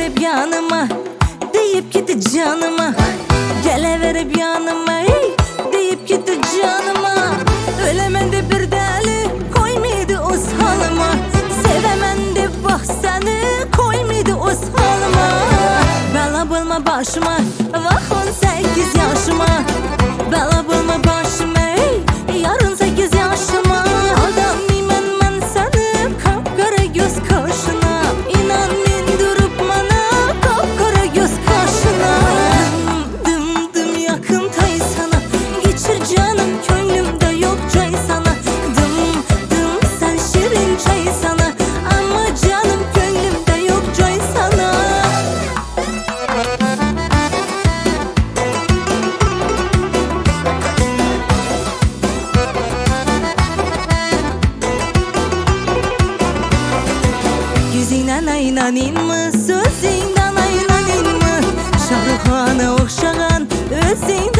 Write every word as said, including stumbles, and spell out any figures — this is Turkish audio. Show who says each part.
Speaker 1: verip yanıma, deyip gitti canıma. Gele verip yanıma, hey, deyip gitti canıma. Ölemen de bir deli koymaydı o salıma. Sevemen de bak seni koymaydı o salıma. Bela bulma başıma, vah on sekiz yaşıma. Bela bulma başıma, hey, yarın sekiz yaşıma. Adam imen ben seni kapkara göz kaşına. İnan min durup bana kapkara göz kaşına. Dım dım dım yakın tay sana, geçir canım könlümde yok çay sana. Dım dım sen şirin çay sana, ama canım könlümde yok çay sana. Yüzünden aylanayım mı, sözünden aylanayım mı? Şahruxana oxşağan özünden